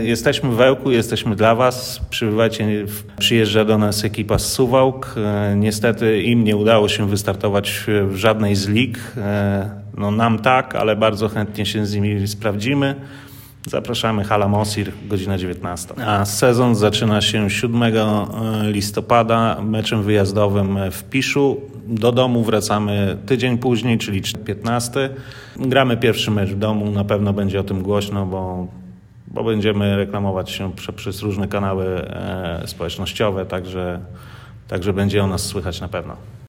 Jesteśmy w Ełku, jesteśmy dla Was. Przybywajcie, przyjeżdża do nas ekipa z Suwałk. Niestety im nie udało się wystartować w żadnej z lig. No nam tak, ale bardzo chętnie się z nimi sprawdzimy. Zapraszamy, Hala Mosir, godzina 19. A sezon zaczyna się 7 listopada meczem wyjazdowym w Piszu. Do domu wracamy tydzień później, czyli 15. Gramy pierwszy mecz w domu, na pewno będzie o tym głośno, bo będziemy reklamować się przez różne kanały społecznościowe, także będzie o nas słychać na pewno.